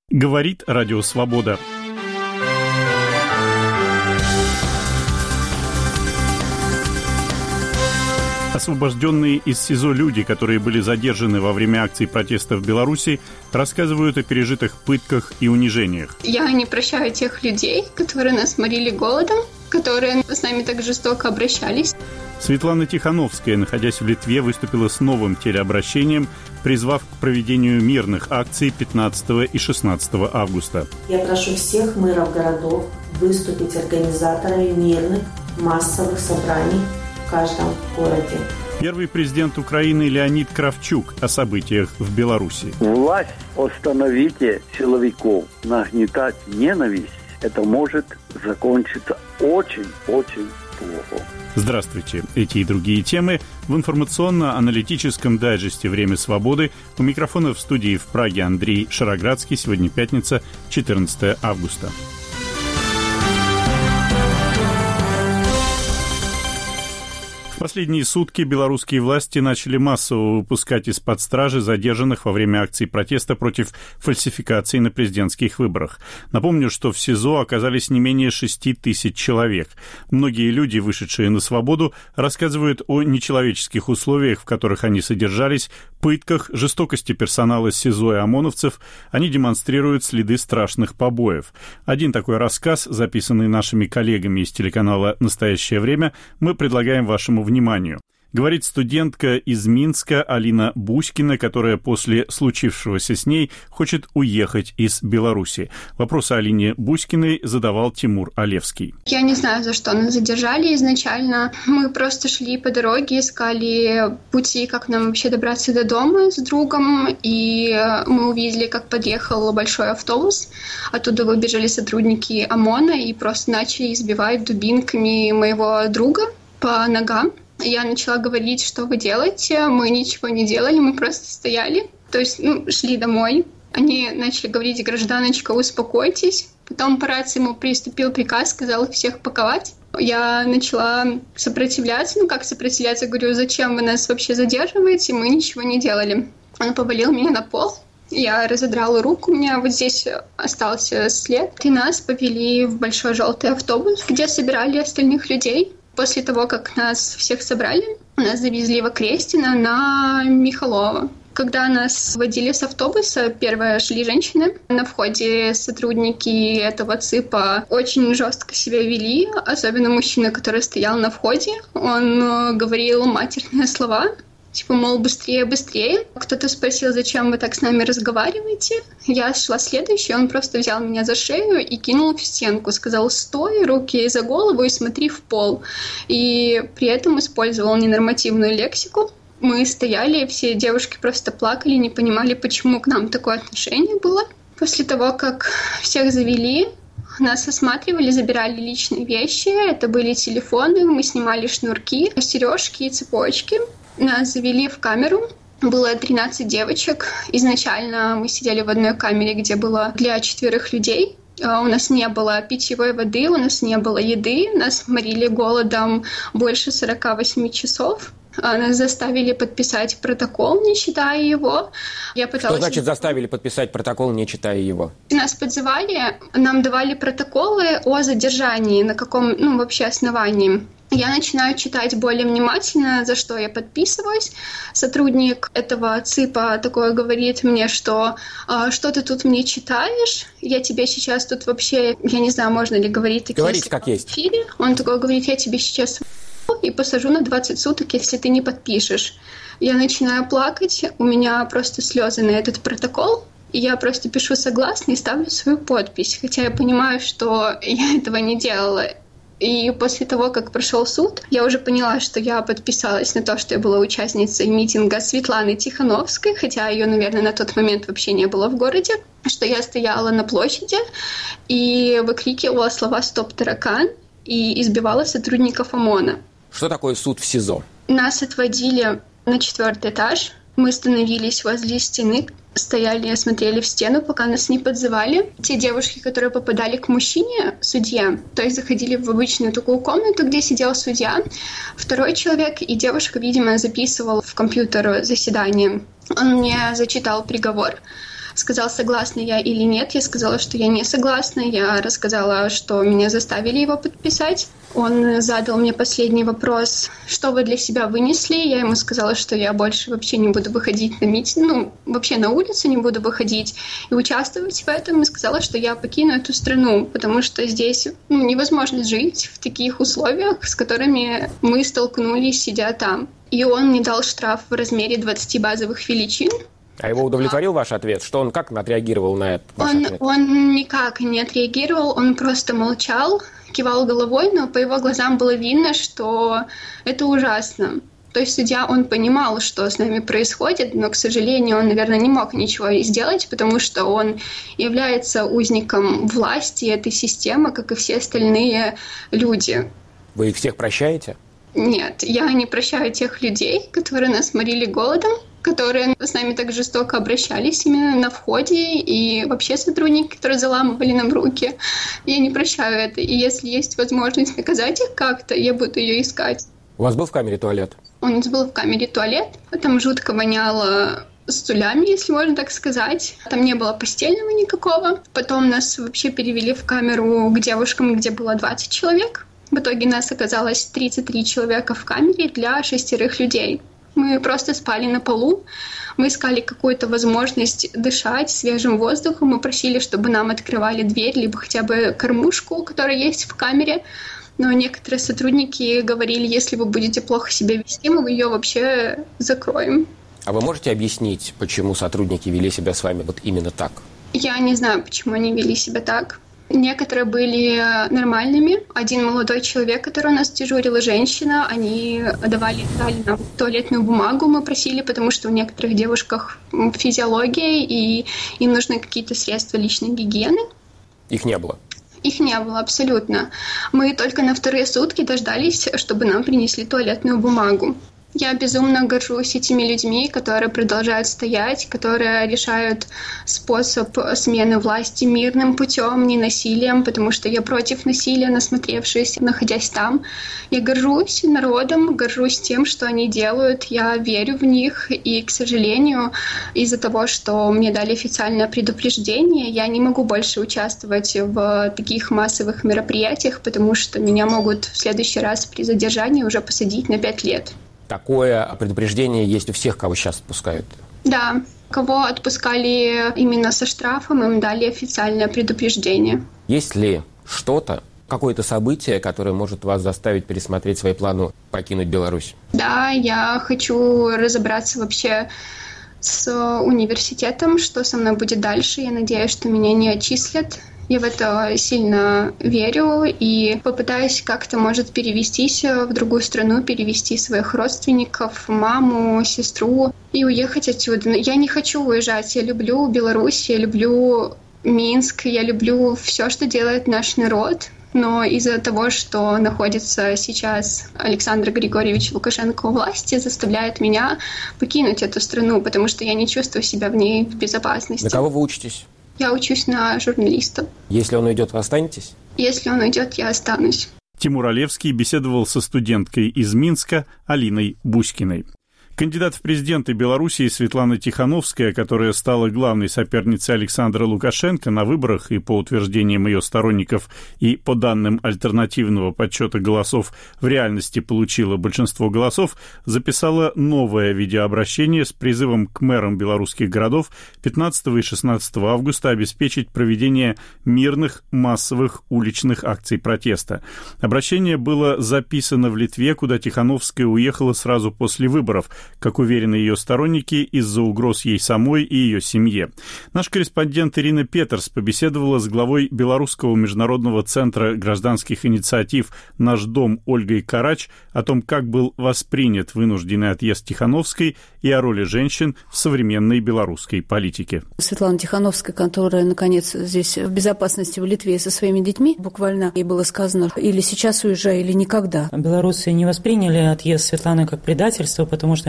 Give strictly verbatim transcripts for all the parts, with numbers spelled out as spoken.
Говорит Радио Свобода. Освобожденные из СИЗО люди, которые были задержаны во время акций протеста в Беларуси, рассказывают о пережитых пытках и унижениях. Я не прощаю тех людей, которые нас морили голодом, которые с нами так жестоко обращались. Светлана Тихановская, находясь в Литве, выступила с новым телеобращением, призвав к проведению мирных акций пятнадцатого и шестнадцатого августа. Я прошу всех мэров городов выступить организаторами мирных массовых собраний в каждом городе. Первый президент Украины Леонид Кравчук о событиях в Беларуси. Власть, остановите силовиков, нагнетать ненависть, это может закончиться очень-очень плохо. Здравствуйте. Эти и другие темы в информационно-аналитическом дайджесте «Время свободы». У микрофона в студии в Праге Андрей Шароградский. Сегодня пятница, четырнадцатого августа. В последние сутки белорусские власти начали массово выпускать из-под стражи задержанных во время акций протеста против фальсификаций на президентских выборах. Напомню, что в СИЗО оказались не менее шести тысяч человек. Многие люди, вышедшие на свободу, рассказывают о нечеловеческих условиях, в которых они содержались, пытках, жестокости персонала СИЗО и ОМОНовцев. Они демонстрируют следы страшных побоев. Один такой рассказ, записанный нашими коллегами из телеканала «Настоящее время», мы предлагаем вашему вниманию. Говорит студентка из Минска Алина Буськина, которая после случившегося с ней хочет уехать из Беларуси. Вопрос Алине Буськиной задавал Тимур Олевский. Я не знаю, за что нас задержали изначально. Мы просто шли по дороге, искали пути, как нам вообще добраться до дома с другом, и мы увидели, как подъехал большой автобус. Оттуда выбежали сотрудники ОМОНа и просто начали избивать дубинками моего друга по ногам. Я начала говорить, что вы делаете. Мы ничего не делали, мы просто стояли. То есть, ну, шли домой. Они начали говорить: гражданочка, успокойтесь. Потом по рации ему приступил приказ, сказал их всех паковать. Я начала сопротивляться. Ну, как сопротивляться? Говорю, зачем вы нас вообще задерживаете? Мы ничего не делали. Он повалил меня на пол. Я разодрала руку, у меня вот здесь остался след. И нас повели в большой желтый автобус, где собирали остальных людей. После того, как нас всех собрали, нас завезли в Окрестино на Михалова. Когда нас водили с автобуса, первые шли женщины. На входе сотрудники этого ЦИПа очень жестко себя вели, особенно мужчина, который стоял на входе. Он говорил матерные слова. Типа, мол, быстрее, быстрее. Кто-то спросил, зачем вы так с нами разговариваете. Я шла следующей, он просто взял меня за шею и кинул в стенку. Сказал: стой, руки за голову и смотри в пол. И при этом использовал ненормативную лексику. Мы стояли, все девушки просто плакали, не понимали, почему к нам такое отношение было. После того, как всех завели, нас осматривали, забирали личные вещи. Это были телефоны, мы снимали шнурки, сережки и цепочки. Нас завели в камеру. Было тринадцать девочек. Изначально мы сидели в одной камере, где было для четверых людей. У нас не было питьевой воды, у нас не было еды. Нас морили голодом больше сорок восемь часов. Нас заставили подписать протокол, не читая его. Я пыталась... Что значит заставили подписать протокол, не читая его? Нас подзывали, нам давали протоколы о задержании, на каком, ну, вообще основании. Я начинаю читать более внимательно, за что я подписываюсь. Сотрудник этого ЦИПа такое говорит мне, что что ты тут мне читаешь, я тебе сейчас тут вообще, я не знаю, можно ли говорить такие слова. Говорите, как есть. Он такой говорит: я тебе сейчас и посажу на двадцать суток, если ты не подпишешь. Я начинаю плакать, у меня просто слезы на этот протокол. И я просто пишу согласно и ставлю свою подпись, хотя я понимаю, что я этого не делала. И после того, как прошел суд, я уже поняла, что я подписалась на то, что я была участницей митинга Светланы Тихановской, хотя ее, наверное, на тот момент вообще не было в городе, что я стояла на площади и выкрикивала слова «Стоп, таракан!» и избивала сотрудников ОМОНа. Что такое суд в СИЗО? Нас отводили на четвертый этаж. Мы становились возле стены, стояли, смотрели в стену, пока нас не подзывали. Те девушки, которые попадали к мужчине, судье, то есть заходили в обычную такую комнату, где сидел судья, второй человек, и девушка, видимо, записывала в компьютер заседание. Он мне зачитал приговор. сказал, согласна я или нет. Я сказала, что я не согласна. Я рассказала, что меня заставили его подписать. Он задал мне последний вопрос: что вы для себя вынесли? Я ему сказала, что я больше вообще не буду выходить на митинг, ну, вообще на улицу не буду выходить и участвовать в этом. И сказала, что я покину эту страну, потому что здесь ну, невозможно жить в таких условиях, с которыми мы столкнулись, сидя там. И он мне дал штраф в размере двадцати базовых величин. А его удовлетворил ваш ответ? Что он как отреагировал на это? Он, он никак не отреагировал, он просто молчал, кивал головой, но по его глазам было видно, что это ужасно. То есть судья, он понимал, что с нами происходит, но, к сожалению, он, наверное, не мог ничего сделать, потому что он является узником власти этой системы, как и все остальные люди. Вы их всех прощаете? Нет, я не прощаю тех людей, которые нас морили голодом, которые с нами так жестоко обращались именно на входе, и вообще сотрудники, которые заламывали нам руки. Я не прощаю это, и если есть возможность наказать их как-то, я буду ее искать. У вас был в камере туалет? У нас был в камере туалет, там жутко воняло стульями, если можно так сказать. Там не было постельного никакого. Потом нас вообще перевели в камеру к девушкам, где было двадцать человек. В итоге нас оказалось тридцать три человека в камере для шестерых людей. Мы просто спали на полу, мы искали какую-то возможность дышать свежим воздухом, мы просили, чтобы нам открывали дверь, либо хотя бы кормушку, которая есть в камере. Но некоторые сотрудники говорили, если вы будете плохо себя вести, мы ее вообще закроем. А вы можете объяснить, почему сотрудники вели себя с вами вот именно так? Я не знаю, почему они вели себя так. Некоторые были нормальными. Один молодой человек, который у нас дежурил, и женщина, они давали, дали нам туалетную бумагу, мы просили, потому что у некоторых девушках физиология, и им нужны какие-то средства личной гигиены. Их не было? Их не было, абсолютно. Мы только на вторые сутки дождались, чтобы нам принесли туалетную бумагу. Я безумно горжусь этими людьми, которые продолжают стоять, которые решают способ смены власти мирным путем, не насилием, потому что я против насилия, насмотревшись, находясь там. Я горжусь народом, горжусь тем, что они делают, я верю в них, и, к сожалению, из-за того, что мне дали официальное предупреждение, я не могу больше участвовать в таких массовых мероприятиях, потому что меня могут в следующий раз при задержании уже посадить на пять лет. Такое предупреждение есть у всех, кого сейчас отпускают? Да. Кого отпускали именно со штрафом, им дали официальное предупреждение. Есть ли что-то, какое-то событие, которое может вас заставить пересмотреть свои планы покинуть Беларусь? Да, я хочу разобраться вообще с университетом, что со мной будет дальше. Я надеюсь, что меня не отчислят. Я в это сильно верю и попытаюсь как-то, может, перевестись в другую страну, перевести своих родственников, маму, сестру и уехать отсюда. Я не хочу уезжать. Я люблю Беларусь, я люблю Минск, я люблю все, что делает наш народ. Но из-за того, что находится сейчас Александр Григорьевич Лукашенко у власти, заставляет меня покинуть эту страну, потому что я не чувствую себя в ней в безопасности. На кого вы учитесь? Я учусь на журналиста. Если он уйдет, вы останетесь? Если он уйдет, я останусь. Тимур Олевский беседовал со студенткой из Минска Алиной Буськиной. Кандидат в президенты Белоруссии Светлана Тихановская, которая стала главной соперницей Александра Лукашенко на выборах и по утверждениям ее сторонников и по данным альтернативного подсчета голосов в реальности получила большинство голосов, записала новое видеообращение с призывом к мэрам белорусских городов пятнадцатого и шестнадцатого августа обеспечить проведение мирных массовых уличных акций протеста. Обращение было записано в Литве, куда Тихановская уехала сразу после выборов, как уверены ее сторонники, из-за угроз ей самой и ее семье. Наш корреспондент Ирина Петерс побеседовала с главой Белорусского международного центра гражданских инициатив «Наш дом» Ольгой Карач о том, как был воспринят вынужденный отъезд Тихановской и о роли женщин в современной белорусской политике. Светлана Тихановская, которая, наконец, здесь в безопасности в Литве со своими детьми, буквально ей было сказано, или сейчас уезжай, или никогда. Белорусы не восприняли отъезд Светланы как предательство, потому что они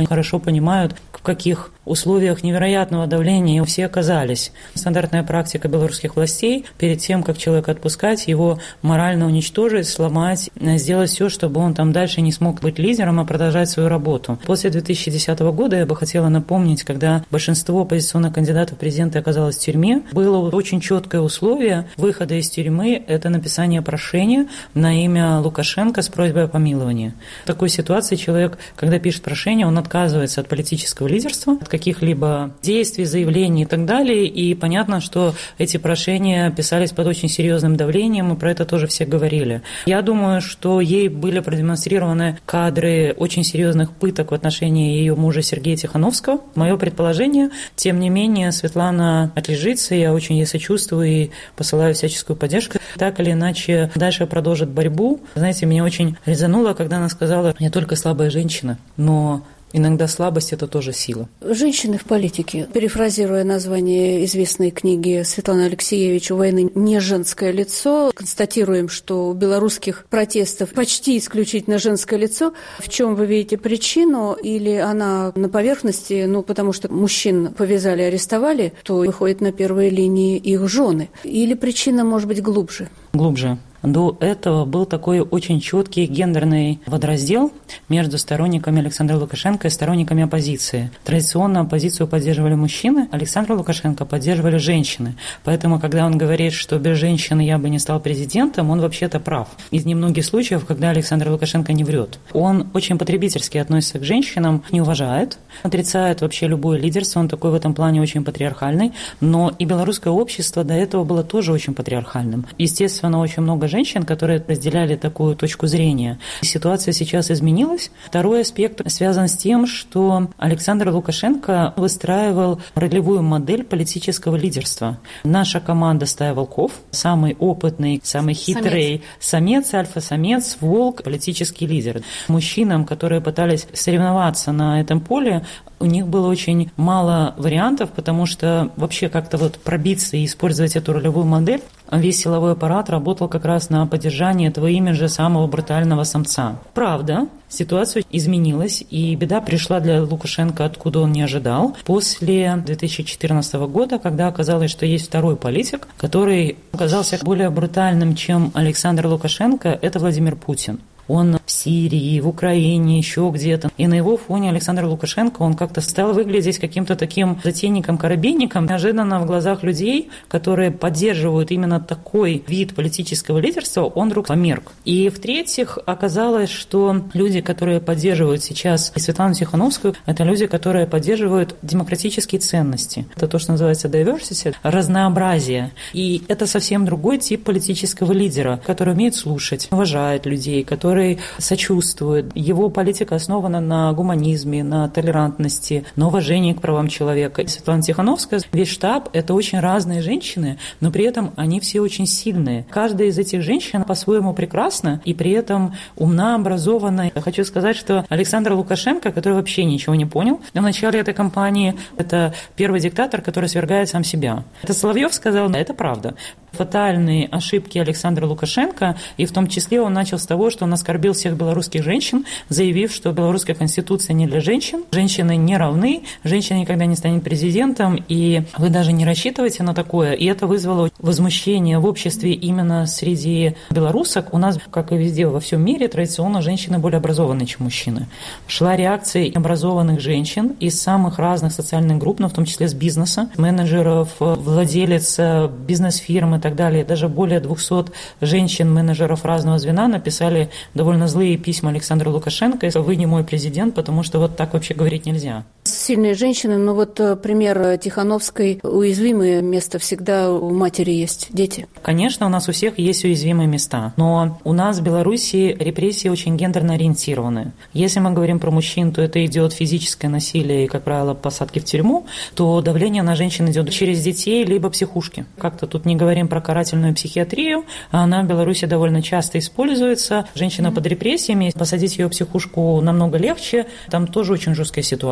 хорошо понимают, в каких условиях невероятного давления все оказались. Стандартная практика белорусских властей перед тем, как человека отпускать, его морально уничтожить, сломать, сделать все, чтобы он там дальше не смог быть лидером, а продолжать свою работу. После две тысячи десятого года я бы хотела напомнить, когда большинство оппозиционных кандидатов в президенты оказалось в тюрьме, было очень четкое условие выхода из тюрьмы – это написание прошения на имя Лукашенко с просьбой о помиловании. В такой ситуации человек, когда пишет прошение, он отказывается от политического лидерства, от каких-либо действий, заявлений и так далее, и понятно, что эти прошения писались под очень серьезным давлением, и про это тоже все говорили. Я думаю, что ей были продемонстрированы кадры очень серьезных пыток в отношении ее мужа Сергея Тихановского. Мое предположение, тем не менее, Светлана отлежится, я очень ей сочувствую и посылаю всяческую поддержку. Так или иначе, дальше продолжит борьбу. Знаете, меня очень резануло, когда она сказала: «Я только слабая женщина, но иногда слабость – это тоже сила». Женщины в политике. Перефразируя название известной книги Светланы Алексеевич «У войны не женское лицо», констатируем, что у белорусских протестов почти исключительно женское лицо. В чем вы видите причину? Или она на поверхности, ну, потому что мужчин повязали, арестовали, то выходят на первой линии их жены? Или причина может быть глубже? Глубже. До этого был такой очень четкий гендерный водораздел между сторонниками Александра Лукашенко и сторонниками оппозиции. Традиционно оппозицию поддерживали мужчины, Александра Лукашенко поддерживали женщины. Поэтому, когда он говорит, что без женщины я бы не стал президентом, он вообще-то прав. Из немногих случаев, когда Александр Лукашенко не врет. Он очень потребительски относится к женщинам, не уважает, отрицает вообще любое лидерство, он такой в этом плане очень патриархальный. Но и белорусское общество до этого было тоже очень патриархальным. Естественно, очень много женщин, которые разделяли такую точку зрения. Ситуация сейчас изменилась. Второй аспект связан с тем, что Александр Лукашенко выстраивал ролевую модель политического лидерства. Наша команда «Стая волков», самый опытный, самый хитрый самец, самец альфа-самец, волк, политический лидер. Мужчинам, которые пытались соревноваться на этом поле, у них было очень мало вариантов, потому что вообще как-то вот пробиться и использовать эту ролевую модель, весь силовой аппарат работал как раз на поддержание этого имиджа самого брутального самца. Правда, ситуация изменилась, и беда пришла для Лукашенко, откуда он не ожидал. После две тысячи четырнадцатого года, когда оказалось, что есть второй политик, который оказался более брутальным, чем Александр Лукашенко, это Владимир Путин. Он в Сирии, в Украине, еще где-то. И на его фоне Александр Лукашенко, он как-то стал выглядеть каким-то таким затейником-коробейником. Неожиданно в глазах людей, которые поддерживают именно такой вид политического лидерства, он вдруг померк. И в-третьих, оказалось, что люди, которые поддерживают сейчас Светлану Тихановскую, это люди, которые поддерживают демократические ценности. Это то, что называется diversity, разнообразие. И это совсем другой тип политического лидера, который умеет слушать, уважает людей, который сочувствует. Его политика основана на гуманизме, на толерантности, на уважении к правам человека. Светлана Тихановская, весь штаб – это очень разные женщины, но при этом они все очень сильные. Каждая из этих женщин по-своему прекрасна и при этом умна, образована. Я хочу сказать, что Александр Лукашенко, который вообще ничего не понял в начале этой кампании, это первый диктатор, который свергает сам себя. Это Соловьев сказал, это правда. Фатальные ошибки Александра Лукашенко, и в том числе он начал с того, что он оскорбил всех белорусских женщин, заявив, что белорусская конституция не для женщин, женщины не равны, женщина никогда не станет президентом, и вы даже не рассчитываете на такое. И это вызвало возмущение в обществе именно среди белорусок. У нас, как и везде во всем мире, традиционно женщины более образованные, чем мужчины. Шла реакция образованных женщин из самых разных социальных групп, но в том числе с бизнеса, менеджеров, владелец бизнес-фирм и так далее. Даже более двухсот женщин-менеджеров разного звена написали довольно злые письма Александру Лукашенко: «Вы не мой президент, потому что вот так вообще говорить нельзя». Сильные женщины, но вот пример Тихановской, уязвимое место всегда у матери есть, дети. Конечно, у нас у всех есть уязвимые места, но у нас в Беларуси репрессии очень гендерно ориентированы. Если мы говорим про мужчин, то это идет физическое насилие и, как правило, посадки в тюрьму, то давление на женщин идет через детей либо психушки. Как-то тут не говорим про карательную психиатрию, она в Беларуси довольно часто используется. Женщина под репрессиями, посадить ее в психушку намного легче, там тоже очень жесткая ситуация.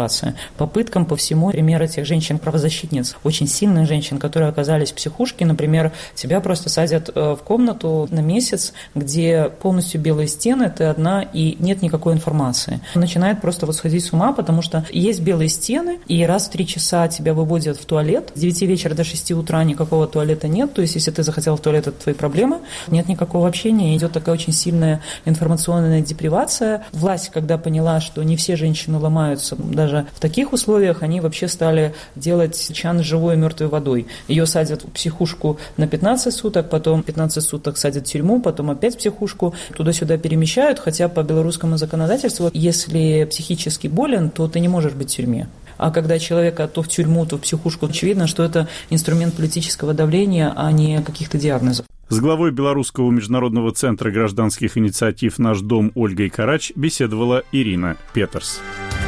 попыткам по всему. Пример этих женщин-правозащитниц, очень сильных женщин, которые оказались в психушке, например, тебя просто садят в комнату на месяц, где полностью белые стены, ты одна и нет никакой информации. Начинает просто вот сходить с ума, потому что есть белые стены, и раз в три часа тебя выводят в туалет, с девяти вечера до шести утра никакого туалета нет, то есть если ты захотел в туалет, это твои проблемы, нет никакого общения, идет такая очень сильная информационная депривация. Власть, когда поняла, что не все женщины ломаются, даже в таких условиях, они вообще стали делать чан с живой и мертвой водой. Ее садят в психушку на пятнадцать суток, потом пятнадцать суток садят в тюрьму, потом опять в психушку, туда-сюда перемещают, хотя по белорусскому законодательству, если психически болен, то ты не можешь быть в тюрьме. А когда человека то в тюрьму, то в психушку, очевидно, что это инструмент политического давления, а не каких-то диагнозов. С главой Белорусского международного центра гражданских инициатив «Наш дом» Ольгой Карач беседовала Ирина Петерс.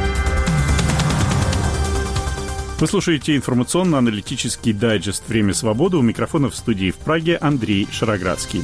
Вы слушаете информационно-аналитический дайджест «Время свободы». У микрофона в студии в Праге Андрей Шароградский.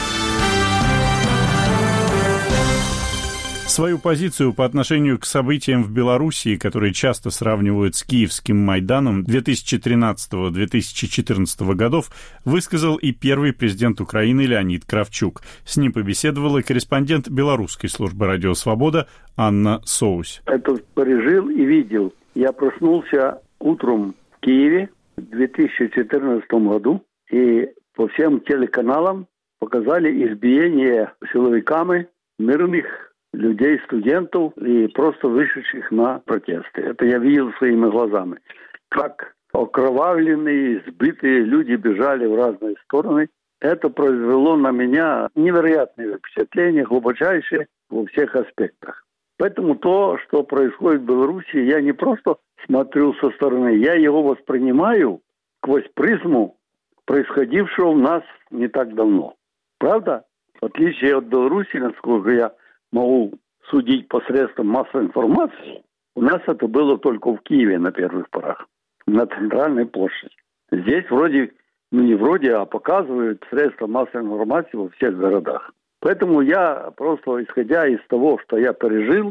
Свою позицию по отношению к событиям в Белоруссии, которые часто сравнивают с Киевским Майданом две тысячи тринадцатого - две тысячи четырнадцатого годов, высказал и первый президент Украины Леонид Кравчук. С ним побеседовала корреспондент Белорусской службы «Радио Свобода» Анна Соусь. Это пережил и видел. Я проснулся утром в Киеве в две тысячи четырнадцатом году, и по всем телеканалам показали избиение силовиками мирных людей, студентов и просто вышедших на протесты. Это я видел своими глазами. Как окровавленные, сбитые люди бежали в разные стороны. Это произвело на меня невероятное впечатление, глубочайшее во всех аспектах. Поэтому то, что происходит в Беларуси, я не просто смотрю со стороны, я его воспринимаю сквозь призму происходившего у нас не так давно. Правда? В отличие от Беларуси, насколько я могу судить посредством массовой информации, у нас это было только в Киеве на первых порах, на центральной площади. Здесь вроде, ну не вроде, а показывают средства массовой информации во всех городах. Поэтому я просто, исходя из того, что я пережил,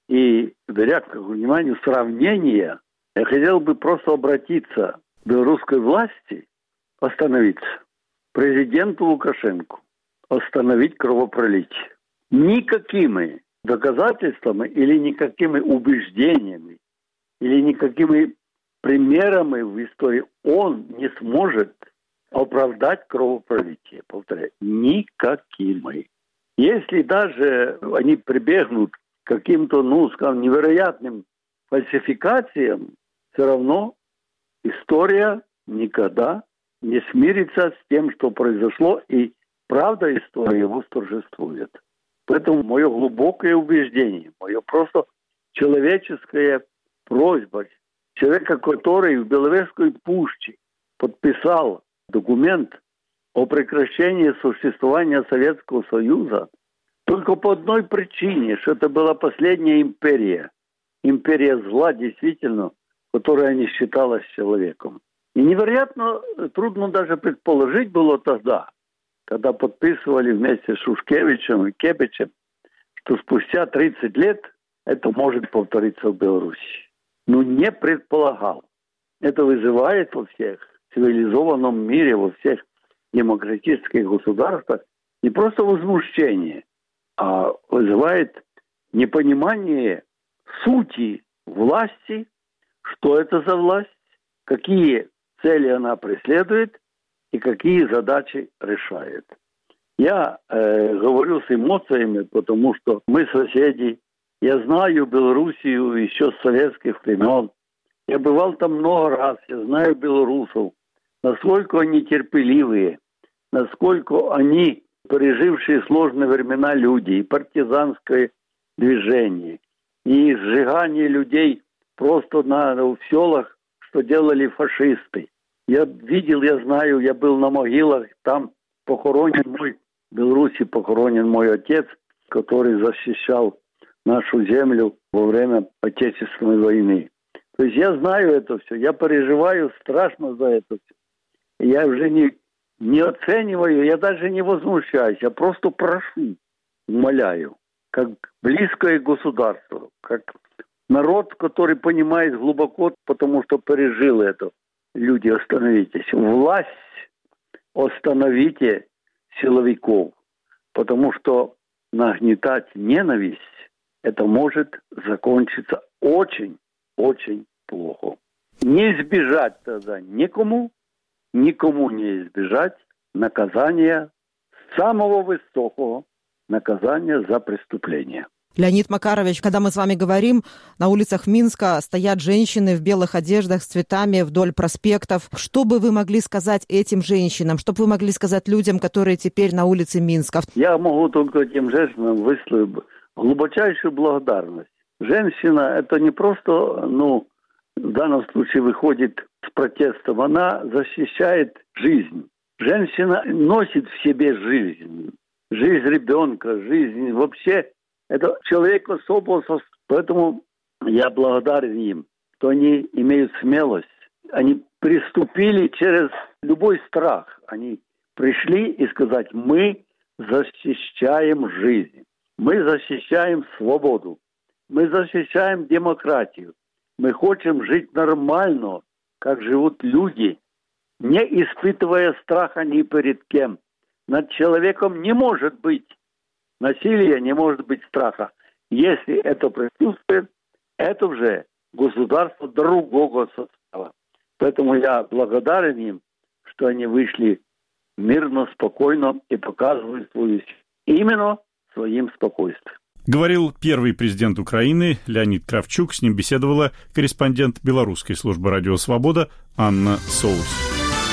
и беря к вниманию сравнения, я хотел бы просто обратиться к белорусской власти, остановиться, президенту Лукашенко, остановить кровопролитие. Никакими доказательствами или никакими убеждениями или никакими примерами в истории он не сможет оправдать кровопролитие. Повторяю, никакими. Если даже они прибегнут к каким-то, ну, скажем, невероятным фальсификациям, все равно история никогда не смирится с тем, что произошло, и правда истории восторжествует. Поэтому мое глубокое убеждение, мое просто человеческая просьба, человека, который в Беловежской пуще подписал документ о прекращении существования Советского Союза, только по одной причине, что это была последняя империя, империя зла, действительно, которая не считалась человеком. И невероятно трудно даже предположить было тогда, когда подписывали вместе с Шушкевичем и Кепичем, что спустя тридцать лет это может повториться в Беларуси. Но не предполагал. Это вызывает во всех цивилизованном мире, во всех демократических государствах не просто возмущение, а вызывает непонимание сути власти, что это за власть, какие цели она преследует и какие задачи решает. Я э, говорю с эмоциями, потому что мы соседи. Я знаю Белоруссию еще с советских времен. Я бывал там много раз. Я знаю белорусов. Насколько они терпеливые, насколько они пережившие сложные времена люди, и партизанское движение, и сжигание людей просто на, в селах, что делали фашисты. Я видел, я знаю, я был на могилах, там похоронен мой, в Беларуси похоронен мой отец, который защищал нашу землю во время Отечественной войны. То есть я знаю это все, я переживаю страшно за это все. Я уже не, не оцениваю, я даже не возмущаюсь, я просто прошу, умоляю, как близкое государство, как Народ, который понимает глубоко, потому что пережил это. Люди, остановитесь. Власть, остановите силовиков. Потому что нагнетать ненависть, это может закончиться очень, очень плохо. Не избежать тогда никому, никому не избежать наказания, самого высокого наказания за преступление. Леонид Макарович, когда мы с вами говорим, на улицах Минска стоят женщины в белых одеждах с цветами вдоль проспектов. Что бы вы могли сказать этим женщинам? Что бы вы могли сказать людям, которые теперь на улице Минска? Я могу только этим женщинам выслать глубочайшую благодарность. Женщина – это не просто, ну, в данном случае выходит с протестом, она защищает жизнь. Женщина носит в себе жизнь, жизнь ребенка, жизнь вообще. Это человек особого состояния. Поэтому я благодарен им, что они имеют смелость. Они приступили через любой страх. Они пришли и сказать: мы защищаем жизнь, мы защищаем свободу, мы защищаем демократию. Мы хотим жить нормально, как живут люди, не испытывая страха ни перед кем. Над человеком не может быть насилия, не может быть страха. Если это присутствует, это уже государство другого состава. Поэтому я благодарен им, что они вышли мирно, спокойно и показывают свою силу именно своим спокойствием. Говорил первый президент Украины Леонид Кравчук. С ним беседовала корреспондент белорусской службы «Радио Свобода» Анна Соус.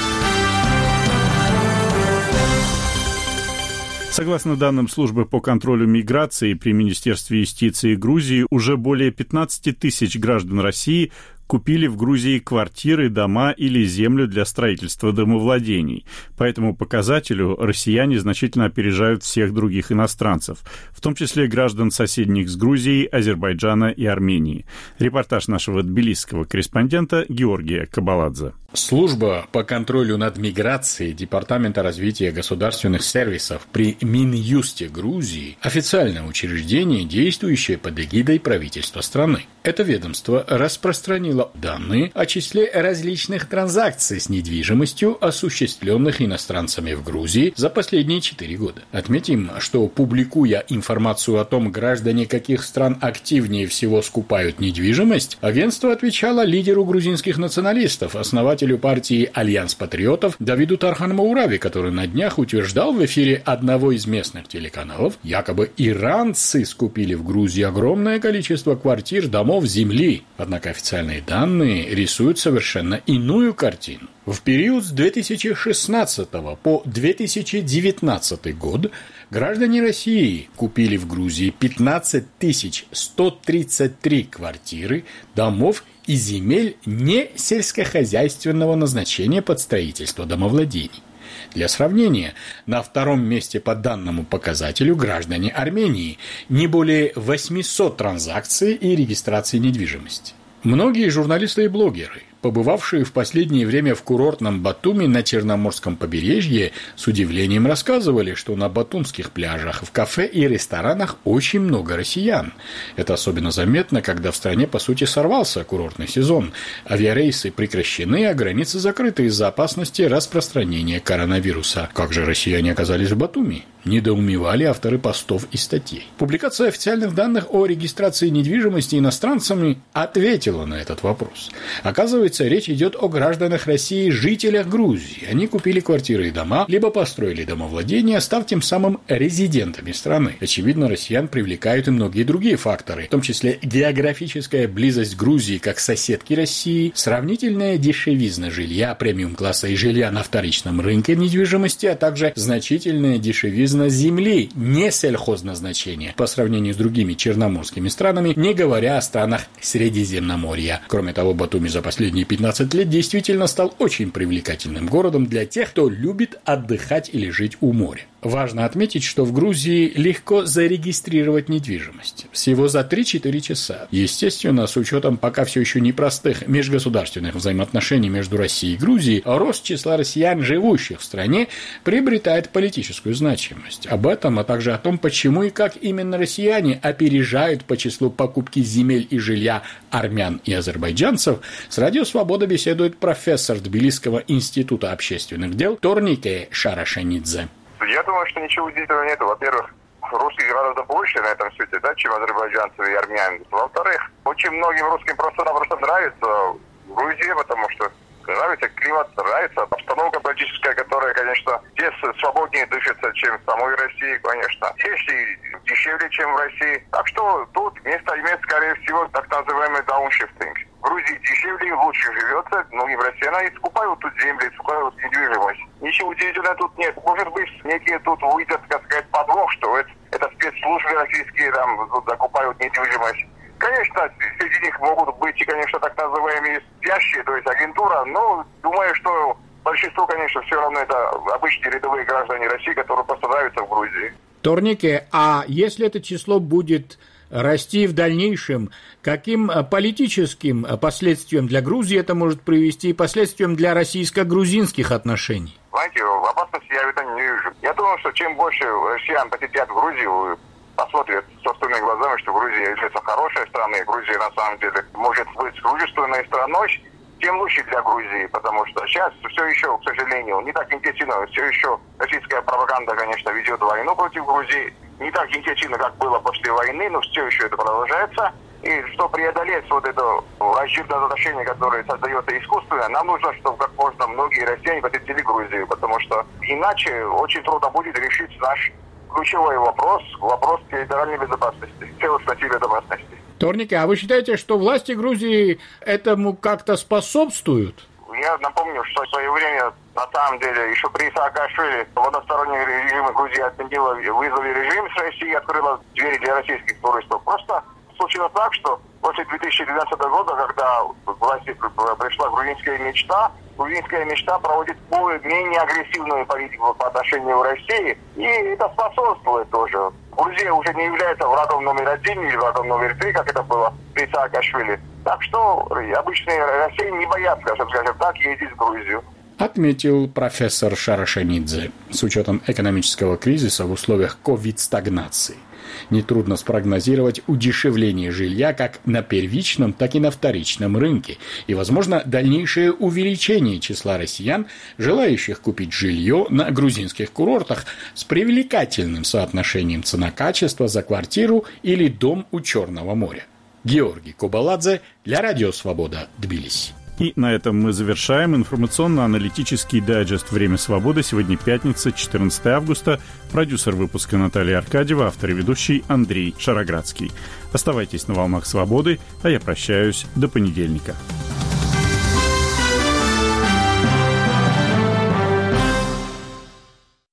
Согласно данным службы по контролю миграции при Министерстве юстиции Грузии, уже более пятнадцать тысяч граждан России купили в Грузии квартиры, дома или землю для строительства домовладений. По этому показателю россияне значительно опережают всех других иностранцев, в том числе граждан соседних с Грузией, Азербайджана и Армении. Репортаж нашего тбилисского корреспондента Георгия Кабаладзе. Служба по контролю над миграцией Департамента развития государственных сервисов при Минюсте Грузии – официальное учреждение, действующее под эгидой правительства страны. Это ведомство распространило данные о числе различных транзакций с недвижимостью, осуществленных иностранцами в Грузии за последние четыре года. Отметим, что, публикуя информацию о том, граждане каких стран активнее всего скупают недвижимость, агентство отвечало лидеру грузинских националистов, основателю партии «Альянс патриотов» Давиду Тархан-Маурави, который на днях утверждал в эфире одного из местных телеканалов, якобы иранцы скупили в Грузии огромное количество квартир, домов, земли. Однако официальные данные рисуют совершенно иную картину. В период с две тысячи шестнадцатого по две тысячи девятнадцатый год граждане России купили в Грузии пятнадцать тысяч сто тридцать три квартиры, домов и земель не сельскохозяйственного назначения под строительство домовладений. Для сравнения, на втором месте по данному показателю граждане Армении, не более восемьсот транзакций и регистрации недвижимости. Многие журналисты и блогеры, побывавшие в последнее время в курортном Батуми на Черноморском побережье, с удивлением рассказывали, что на батумских пляжах, в кафе и ресторанах очень много россиян. Это особенно заметно, когда в стране, по сути, сорвался курортный сезон. Авиарейсы прекращены, а границы закрыты из-за опасности распространения коронавируса. Как же россияне оказались в Батуми? Недоумевали авторы постов и статей. Публикация официальных данных о регистрации недвижимости иностранцами ответила на этот вопрос. Оказывается, речь идет о гражданах России, жителях Грузии. Они купили квартиры и дома, либо построили домовладения, став тем самым резидентами страны. Очевидно, россиян привлекают и многие другие факторы, в том числе географическая близость Грузии как соседки России, сравнительная дешевизна жилья премиум-класса и жилья на вторичном рынке недвижимости, а также значительная дешевизна земли не сельхозназначения по сравнению с другими черноморскими странами, не говоря о странах Средиземноморья. Кроме того, Батуми за последние пятнадцать лет действительно стал очень привлекательным городом для тех, кто любит отдыхать или жить у моря. Важно отметить, что в Грузии легко зарегистрировать недвижимость. Всего за три-четыре часа. Естественно, с учетом пока все еще непростых межгосударственных взаимоотношений между Россией и Грузией, рост числа россиян, живущих в стране, приобретает политическую значимость. Об этом, а также о том, почему и как именно россияне опережают по числу покупки земель и жилья армян и азербайджанцев, с Радио Свобода беседует профессор Тбилисского института общественных дел Торнике Шарашенидзе. Я думаю, что ничего удивительного нет. Во-первых, русских гораздо больше на этом свете, да, чем азербайджанцев и армян. Во-вторых, очень многим русским просто-напросто нравится Грузия, потому что нравится климат, нравится обстановка политическая, которая, конечно, здесь свободнее дышится, чем в самой России, конечно. Здесь и дешевле, чем в России. Так что тут место имеет, скорее всего, так называемый дауншифтинг. В Грузии дешевле и лучше живется, многие россияне скупают тут земли, скупают недвижимость. Ничего удивительного тут нет. Может быть, некие тут увидят, так сказать, подвох, что это, это спецслужбы российские там закупают недвижимость. Конечно, среди них могут быть и, конечно, так называемые спящие, то есть агентура, но думаю, что большинство, конечно, все равно это обычные рядовые граждане России, которые просто нравятся в Грузии. Торнике, а если это число будет расти в дальнейшем, каким политическим последствиям для Грузии это может привести и последствиям для российско-грузинских отношений? Знаете, опасности я в этом не вижу. Я думаю, что чем больше россиян посетят Грузию, посмотрят собственными глазами, что Грузия является хорошей страной, Грузия на самом деле может быть дружественной страной, тем лучше для Грузии, потому что сейчас все еще, к сожалению, не так интенсивно, все еще российская пропаганда, конечно, ведет войну против Грузии, не так интенсивно, как было после войны, но все еще это продолжается. И чтобы преодолеть вот это враждебное отношение, которое создается искусственно, нам нужно, чтобы как можно многие россияне посетили Грузию, потому что иначе очень трудно будет решить наш ключевой вопрос, вопрос территориальной безопасности, целостности и безопасности. Торнике, а вы считаете, что власти Грузии этому как-то способствуют? Я напомню, что в свое время, на самом деле, еще при Саакашвили в одностороннем режиме Грузия отменила вызовый режим с Россией, открыла двери для российских туристов. Просто случилось так, что после две тысячи двенадцатого года, когда к власти пришла грузинская мечта, грузинская мечта проводит менее агрессивную политику по отношению к России, и это способствует тоже. Грузия уже не является врагом номер один или врагом номер три, как это было при Саакашвили. Так что обычные россияне не боятся, скажем так, ездить в Грузию. Отметил профессор Шарашенидзе. С учетом экономического кризиса в условиях ковид-стагнации нетрудно спрогнозировать удешевление жилья как на первичном, так и на вторичном рынке и, возможно, дальнейшее увеличение числа россиян, желающих купить жилье на грузинских курортах с привлекательным соотношением цена-качество за квартиру или дом у Черного моря. Георгий Кобаладзе для Радио Свобода, Тбилиси. И на этом мы завершаем информационно-аналитический дайджест «Время свободы». Сегодня пятница, четырнадцатого августа. Продюсер выпуска Наталья Аркадьева, автор и ведущий Андрей Шароградский. Оставайтесь на волнах свободы, а я прощаюсь до понедельника.